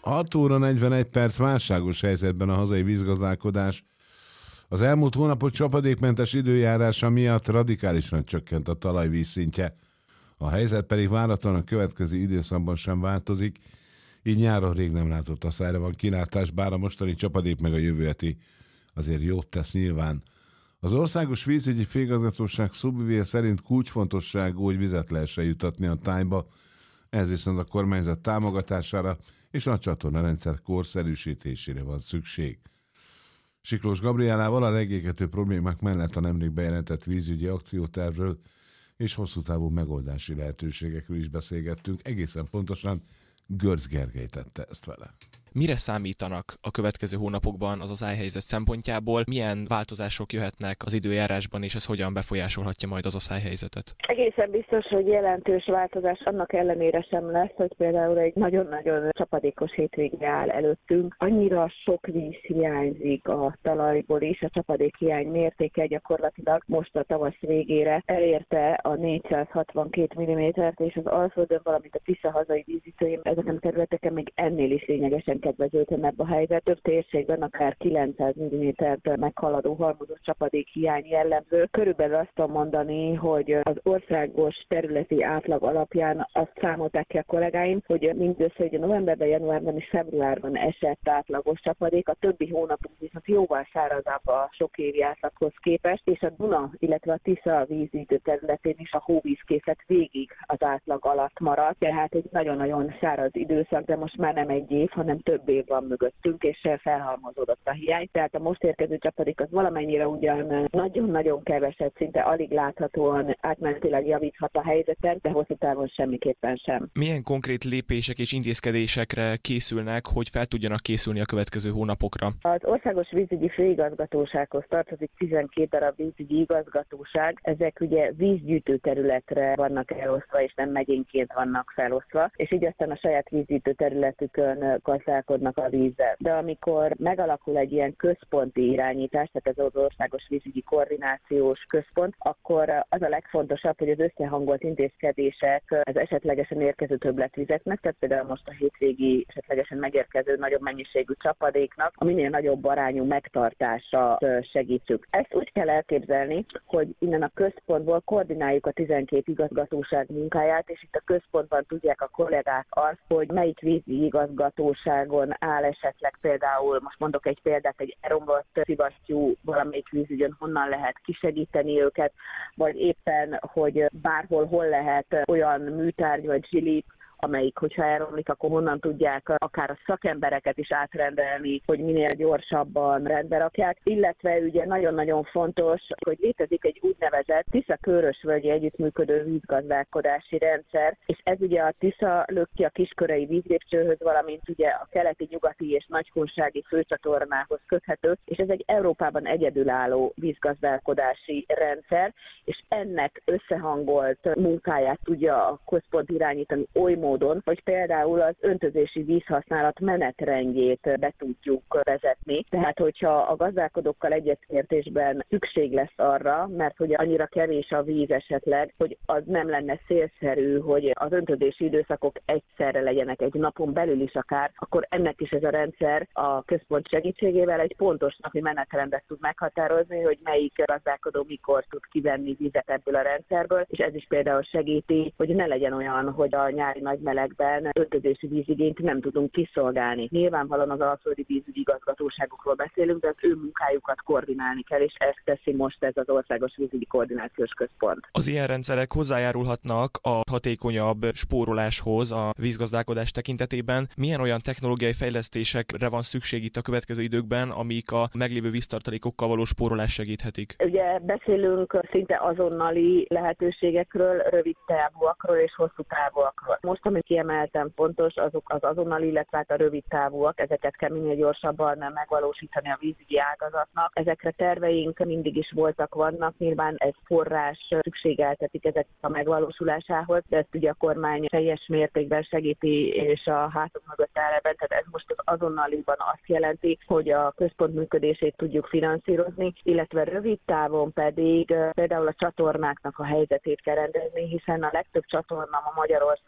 6 óra 41 perc, válságos helyzetben a hazai vízgazdálkodás. Az elmúlt hónapok csapadékmentes időjárása miatt radikálisan csökkent a talajvíz szintje. A helyzet pedig váratlan a következő időszakban sem változik, így nyáron rég nem látott asszályra van kilátás, bár a mostani csapadék meg a jövő heti azért jót tesz nyilván. Az Országos Vízügyi Főigazgatóság szóvivője szerint kulcsfontosságú, hogy vizet lehessen jutatni a tájba, ez viszont a kormányzat támogatására és a csatornarendszer korszerűsítésére van szükség. Siklós Gabriellával a legégető problémák mellett a nemrég bejelentett vízügyi akciótervről és hosszú távú megoldási lehetőségekről is beszélgettünk, egészen pontosan Görz Gergely tette ezt vele. Mire számítanak a következő hónapokban az asszályhelyzet szempontjából? Milyen változások jöhetnek az időjárásban, és ez hogyan befolyásolhatja majd az asszályhelyzetet? Egészen biztos, hogy jelentős változás annak ellenére sem lesz, hogy például egy nagyon-nagyon csapadékos hétvége áll előttünk. Annyira sok víz hiányzik a talajból is, a csapadékhiány mértéke gyakorlatilag most a tavasz végére elérte a 462 mm-t, és az Alföldön, valamint a Tisza hazai vízviszonyén ezeken a területeken még ennél is lényegesen kedvezőtlenebb a helyzet. Több térségben akár 900 mm-t meghaladó halmozott csapadék hiány jellemző. Körülbelül azt tudom mondani, hogy az országos területi átlag alapján azt számolták ki a kollégáim, hogy mindössze ugye novemberben, januárban és februárban esett átlagos csapadék, a többi hónapban viszont jóval szárazabb a sok évi átlaghoz képest, és a Duna, illetve a Tisza vízidő területén is a hóvízkészlet végig az átlag alatt maradt, tehát egy nagyon-nagyon száraz időszak, de most már nem egy év, hanem több év van mögöttünk, és felhalmozódott a hiány. Tehát a most érkező csapadék az valamennyire ugyan nagyon-nagyon keveset, szinte alig láthatóan átmenetileg javíthat a helyzeten, de hosszú távon semmiképpen sem. Milyen konkrét lépések és intézkedésekre készülnek, hogy fel tudjanak készülni a következő hónapokra? Az Országos Vízügyi Főigazgatósághoz tartozik 12 darab vízügyi igazgatóság. Ezek ugye vízgyűjtő területre vannak elosztva, és nem megyénként vannak felosztva, és így aztán a saját vízgyűjtő területükön gazdálkodnak a vízzel. De amikor megalakul egy ilyen központi irányítás, tehát ez az Országos Vízügyi Koordinációs Központ, akkor az a legfontosabb, hogy az összehangolt intézkedések az esetlegesen érkező többletvizeknek, tehát például most a hétvégi esetlegesen megérkező nagyobb mennyiségű csapadéknak a minél nagyobb arányú megtartása segítsük. Ezt úgy kell elképzelni, hogy innen a központból koordináljuk a 12 igazgatóság munkáját, és itt a központban tudják a kollégák azt, hogy melyik vízi igazgatóságon áll esetleg például, most mondok egy példát, egy elromlott szivasztyú valamelyik vízügyön, honnan lehet kisegíteni őket, vagy éppen, hogy bárhol hol lehet olyan műtárgy vagy zsilip, amelyik, hogyha elromlik, akkor honnan tudják akár a szakembereket is átrendelni, hogy minél gyorsabban rendbe rakják. Illetve ugye nagyon-nagyon fontos, hogy létezik egy úgynevezett Tisza-Körösvölgyi Együttműködő Vízgazdálkodási Rendszer, és ez ugye a Tisza löki a Kiskörei vízlépcsőhöz, valamint ugye a keleti, nyugati és nagykunsági főcsatornához köthető, és ez egy Európában egyedülálló vízgazdálkodási rendszer, és ennek összehangolt munkáját tudja a központ irányítani oly módon, hogy például az öntözési vízhasználat menetrendjét be tudjuk vezetni. Tehát, hogyha a gazdálkodókkal egyetértésben szükség lesz arra, mert hogy annyira kevés a víz esetleg, hogy az nem lenne célszerű, hogy az öntözési időszakok egyszerre legyenek egy napon belül is akár, akkor ennek is ez a rendszer a központ segítségével egy pontos napi menetrendet tud meghatározni, hogy melyik gazdálkodó mikor tud kivenni vizet ebből a rendszerből, és ez is például segíti, hogy ne legyen olyan, hogy a nyári nagy melegben öntözési vízigényt nem tudunk kiszolgálni. Nyilvánvalóan az alföldi vízügyi igazgatóságokról beszélünk, de az ő munkájukat koordinálni kell, és ezt teszi most ez az Országos Vízügyi Koordinációs Központ. Az ilyen rendszerek hozzájárulhatnak a hatékonyabb spóroláshoz a vízgazdálkodás tekintetében. Milyen olyan technológiai fejlesztésekre van szükség itt a következő időkben, amik a meglévő víztartalékokkal való spórolást segíthetik? Ugye beszélünk szinte azonnali lehetőségekről, rövid távúakról és hosszú távúakról. Most, amit kiemeltem fontos, azok az azonnali, illetve a rövid távúak, ezeket kell minél gyorsabban megvalósítani a vízügyi ágazatnak. Ezekre terveink mindig is voltak, vannak, nyilván ez forrás szükségeltetik ezek a megvalósulásához, de ezt ugye a kormány teljes mértékben segíti, és a hátunk mögött áll ebben, tehát ez most az azonnaliban azt jelenti, hogy a központ működését tudjuk finanszírozni, illetve rövid távon pedig például a csatornáknak a helyzetét kell rendezni, hiszen a legtöbb csatorna ma Magyarországon a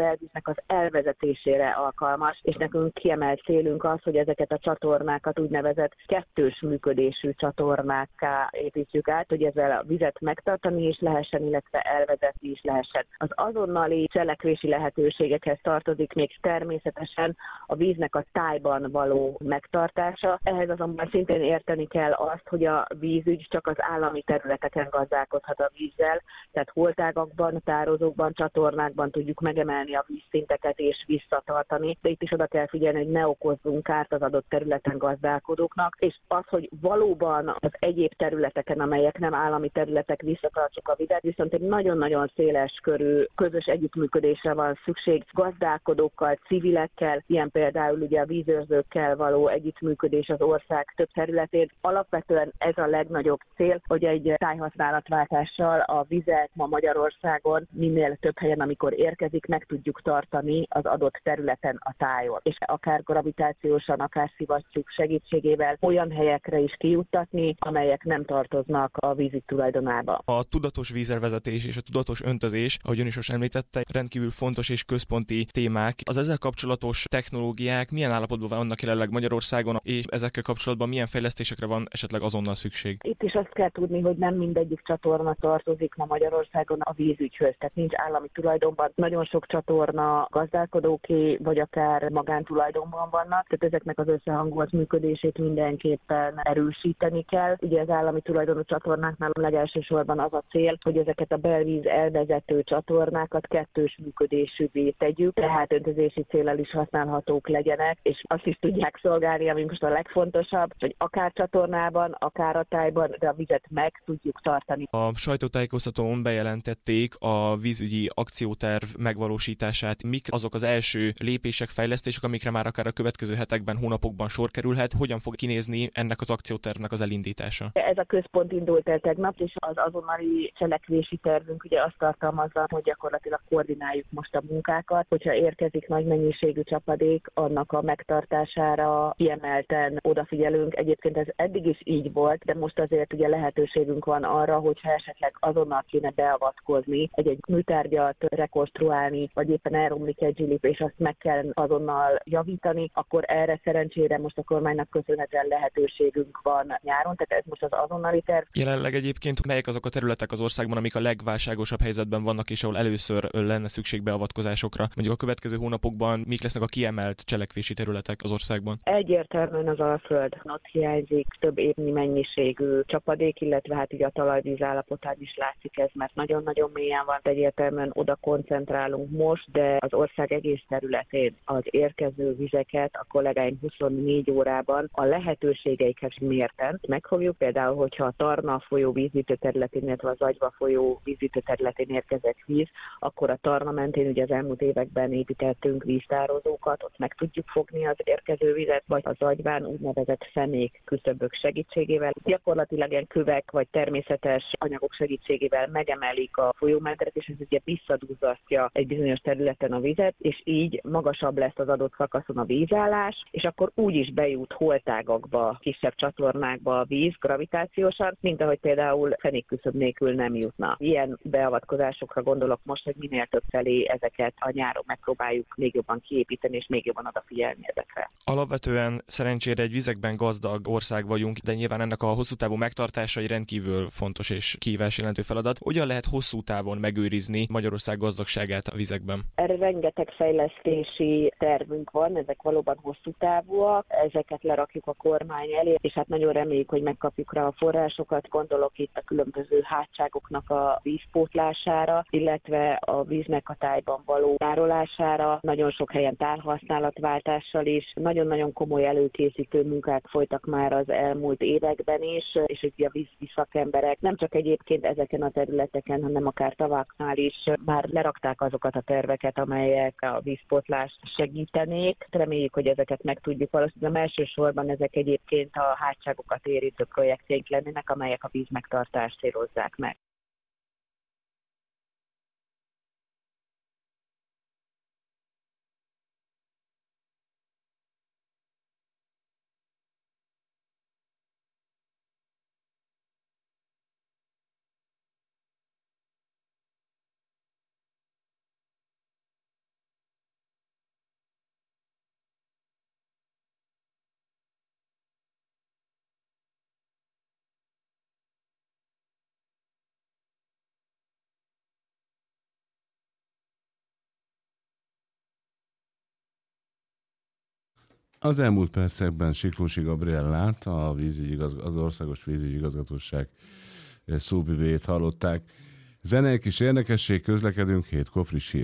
belvíznek az elvezetésére alkalmas, és nekünk kiemelt célunk az, hogy ezeket a csatornákat úgynevezett kettős működésű csatornákká építjük át, hogy ezzel a vizet megtartani is lehessen, illetve elvezetni is lehessen. Az azonnali cselekvési lehetőségekhez tartozik még természetesen a víznek a tájban való megtartása. Ehhez azonban szintén érteni kell azt, hogy a vízügy csak az állami területeken gazdálkodhat a vízzel, tehát holtágakban, tározókban, csatornákban tudjuk megemelni a vízszinteket és visszatartani, de itt is oda kell figyelni, hogy ne okozzunk kárt az adott területen gazdálkodóknak, és az, hogy valóban az egyéb területeken, amelyek nem állami területek, visszatartsuk a vizet, viszont egy nagyon-nagyon széles körű közös együttműködésre van szükség gazdálkodókkal, civilekkel, ilyen például ugye a vízőrzőkkel való együttműködés az ország több területén. Alapvetően ez a legnagyobb cél, hogy egy tájhasználatváltással a vizet ma Magyarországon minél több helyen, amikor érkezik, meg tudjuk tartani az adott területen a tájon. És akár gravitációsan, akár szivattyúk segítségével olyan helyekre is kijuttatni, amelyek nem tartoznak a vízügy tulajdonába. A tudatos vízelvezetés és a tudatos öntözés, ahogy ön is most említette, rendkívül fontos és központi témák. Az ezzel kapcsolatos technológiák milyen állapotban vannak jelenleg Magyarországon, és ezekkel kapcsolatban milyen fejlesztésekre van esetleg azonnal szükség? Itt is azt kell tudni, hogy nem mindegyik csatorna tartozik ma Magyarországon a vízügyhöz, tehát nincs állami tulajdonban. Nagyon sok csatorna gazdálkodóké, vagy akár magántulajdonban vannak, tehát ezeknek az összehangolt működését mindenképpen erősíteni kell. Ugye az állami tulajdonú csatornáknál legelsősorban az a cél, hogy ezeket a belvíz elvezető csatornákat kettős működésűvé tegyük, tehát öntözési céllal is használhatók legyenek, és azt is tudják szolgálni, ami most a legfontosabb, hogy akár csatornában, akár a tájban, de a vizet meg tudjuk tartani. A sajtótájékoztatón bejelentették a vízügyi akcióterv megvalósítását. Mik azok az első lépések, fejlesztések, amikre már akár a következő hetekben, hónapokban sor kerülhet? Hogyan fog kinézni ennek az akciótervnek az elindítása? Ez a központ indult el tegnap, és az azonnali cselekvési tervünk ugye azt tartalmazza, hogy gyakorlatilag koordináljuk most a munkákat, hogyha érkezik nagy mennyiségű csapadék, annak a megtartására kiemelten odafigyelünk. Egyébként ez eddig is így volt, de most azért ugye lehetőségünk van arra, hogyha esetleg azonnal kéne beavatkozni, egy műtárgyat rekonstruálni, vagy éppen elromlik egy zsilip, és azt meg kell azonnal javítani, akkor erre szerencsére most a kormánynak köszönhetően lehetőségünk van nyáron, tehát ez most az azonnali terv. Jelenleg egyébként melyek azok a területek az országban, amik a legválságosabb helyzetben vannak, és ahol először lenne szükség beavatkozásokra? Mondjuk a következő hónapokban mik lesznek a kiemelt cselekvési területek az országban? Egyértelműen az Alföld. Ott hiányzik több évnyi mennyiségű csapadék, illetve hát így a talajvíz állapotán is látszik ez, mert nagyon-nagyon mélyen van. Egyértelműen oda koncentrálunk most, de az ország egész területén az érkező vizeket a kollégáim 24 órában a lehetőségeikhez mérten megfogjuk. Például, hogyha a Tarna folyó vízütő területén, illetve a Zagyva folyó vízütő területén érkezett víz, akkor a Tarna mentén ugye az elmúlt években építettünk víztározókat, ott meg tudjuk fogni az érkező vizet, vagy a Zagyván úgynevezett fenék küszöbök segítségével. Gyakorlatilag ilyen kövek vagy természetes anyagok segítségével megemelik a folyómedret, és ez ugye visszaduzzasztja egy bizonyos területen a vizet, és így magasabb lesz az adott szakaszon a vízállás, és akkor úgy is bejut holtágakba, kisebb csatornákba a víz gravitációsan, mint ahogy például fenékküszöb nélkül nem jutna. Ilyen beavatkozásokra gondolok most, hogy minél több felé ezeket a nyáron megpróbáljuk még jobban kiépíteni, és még jobban odafigyelni ezekre. Alapvetően szerencsére egy vizekben gazdag ország vagyunk, de nyilván ennek a hosszú távú megtartása egy rendkívül fontos és kihívás jelentő feladat. Hogyan lehet hosszú távon megőrizni Magyarország gazdagságát a vizekben? Erre rengeteg fejlesztési tervünk van, ezek valóban hosszú távúak, ezeket lerakjuk a kormány elé, és hát nagyon reméljük, hogy megkapjuk rá a forrásokat. Gondolok itt a különböző hátságoknak a vízpótlására, illetve a víznek a tájban való tárolására, nagyon sok helyen tárhasználatváltással is. Nagyon-nagyon komoly előkészítő munkák folytak már az elmúlt években is, és ugye a vízügyi szakemberek nem csak egyébként ezeken a területeken, hanem akár tavaknál is már lerakták azokat a terveket, amelyek a vízpótlást segítenék. Reméljük, hogy ezeket meg tudjuk valószínűleg. Elsősorban ezek egyébként a hátságokat érintő projektjeink lennének, amelyek a vízmegtartást célozzák meg. Az elmúlt percekben Siklósi Gabriellát, az Országos Vízügyi Igazgatóság szóvivőjét hallották. Zenei kis érdekesség, közlekedünk, 7-kor friss hír.